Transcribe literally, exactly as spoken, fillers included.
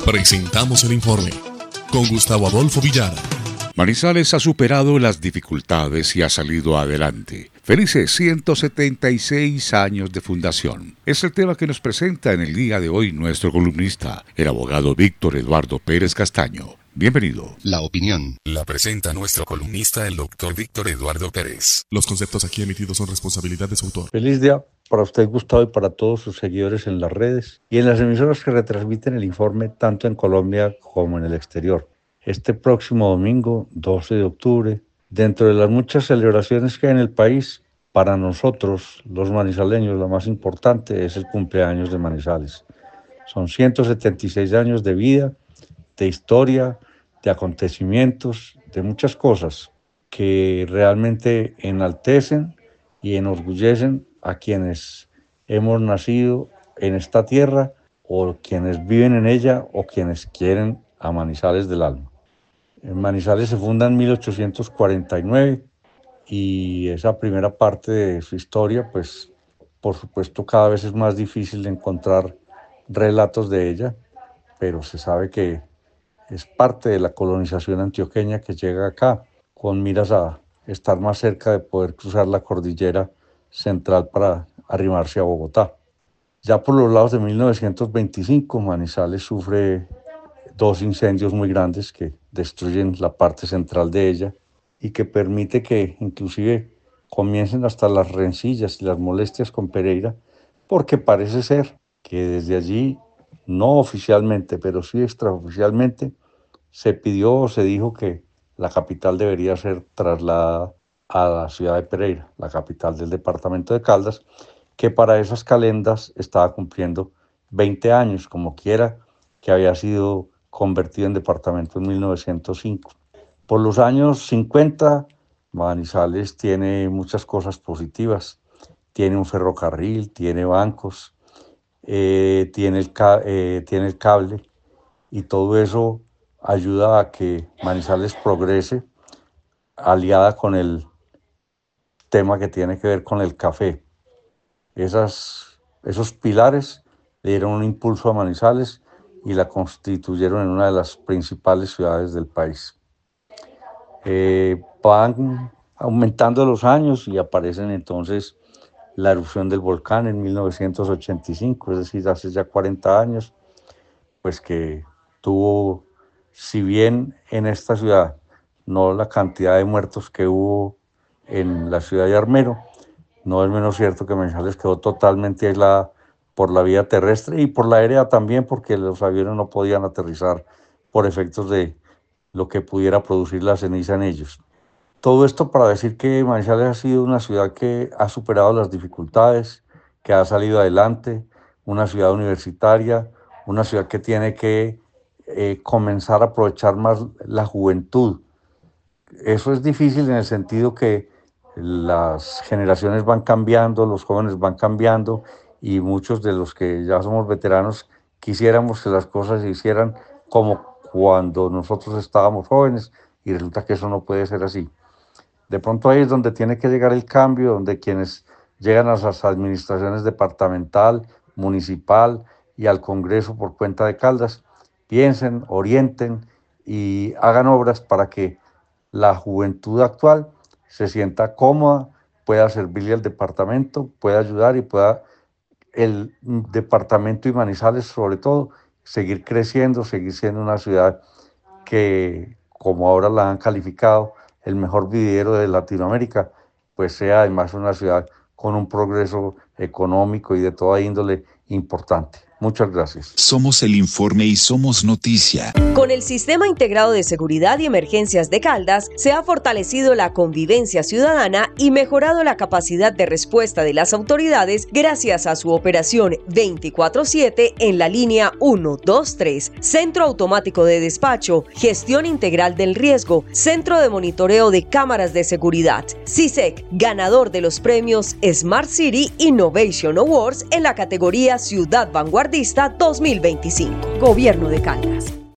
Presentamos el informe con Gustavo Adolfo Villar. Manizales ha superado las dificultades y ha salido adelante. Felices ciento setenta y seis años de fundación. Es el tema que nos presenta en el día de hoy nuestro columnista, el abogado Víctor Eduardo Pérez Castaño. Bienvenido. La opinión la presenta nuestro columnista, el doctor Víctor Eduardo Pérez. Los conceptos aquí emitidos son responsabilidad de su autor. Feliz día para usted, Gustavo, y para todos sus seguidores en las redes y en las emisoras que retransmiten el informe tanto en Colombia como en el exterior. Este próximo domingo, doce de octubre, dentro de las muchas celebraciones que hay en el país, para nosotros, los manizaleños, la más importante es el cumpleaños de Manizales. Son ciento setenta y seis años de vida, de historia, de acontecimientos, de muchas cosas que realmente enaltecen y enorgullecen a quienes hemos nacido en esta tierra o quienes viven en ella o quienes quieren a Manizales del alma. Manizales se funda en mil ochocientos cuarenta y nueve y esa primera parte de su historia, pues por supuesto cada vez es más difícil de encontrar relatos de ella, pero se sabe que es parte de la colonización antioqueña que llega acá con miras a estar más cerca de poder cruzar la cordillera central para arrimarse a Bogotá. Ya por los lados de mil novecientos veinticinco, Manizales sufre dos incendios muy grandes que destruyen la parte central de ella y que permite que inclusive comiencen hasta las rencillas y las molestias con Pereira, porque parece ser que desde allí, no oficialmente, pero sí extraoficialmente, se pidió o se dijo que la capital debería ser trasladada a la ciudad de Pereira, la capital del departamento de Caldas, que para esas calendas estaba cumpliendo veinte años, como quiera que había sido convertido en departamento en mil novecientos cinco. Por los años cincuenta, Manizales tiene muchas cosas positivas. Tiene un ferrocarril, tiene bancos, eh, tiene, el ca- eh, tiene el cable, y todo eso ayuda a que Manizales progrese, aliada con el tema que tiene que ver con el café. Esas, esos pilares le dieron un impulso a Manizales y la constituyeron en una de las principales ciudades del país. Eh, van aumentando los años y aparecen entonces la erupción del volcán en mil novecientos ochenta y cinco, es decir, hace ya cuarenta años, pues que tuvo, si bien en esta ciudad no la cantidad de muertos que hubo en la ciudad de Armero, no es menos cierto que Manizales quedó totalmente aislada por la vía terrestre y por la aérea también, porque los aviones no podían aterrizar por efectos de lo que pudiera producir la ceniza en ellos. Todo esto para decir que Manizales ha sido una ciudad que ha superado las dificultades, que ha salido adelante, una ciudad universitaria, una ciudad que tiene que eh, comenzar a aprovechar más la juventud. Eso es difícil en el sentido que las generaciones van cambiando, los jóvenes van cambiando y muchos de los que ya somos veteranos quisiéramos que las cosas se hicieran como cuando nosotros estábamos jóvenes y resulta que eso no puede ser así. De pronto ahí es donde tiene que llegar el cambio, donde quienes llegan a las administraciones departamental, municipal y al Congreso por cuenta de Caldas, piensen, orienten y hagan obras para que la juventud actual se sienta cómoda, pueda servirle al departamento, pueda ayudar y pueda el departamento y Manizales sobre todo seguir creciendo, seguir siendo una ciudad que, como ahora la han calificado, el mejor vividero de Latinoamérica, pues sea además una ciudad con un progreso económico y de toda índole importante. Muchas gracias. Somos el informe y somos noticia. Con el Sistema Integrado de Seguridad y Emergencias de Caldas, se ha fortalecido la convivencia ciudadana y mejorado la capacidad de respuesta de las autoridades gracias a su operación veinticuatro siete en la línea uno dos tres, Centro Automático de Despacho, Gestión Integral del Riesgo, Centro de Monitoreo de Cámaras de Seguridad. CISEC, ganador de los premios Smart City Innovation Awards en la categoría Ciudad Vanguardista dos mil veinticinco. Gobierno de Caldas.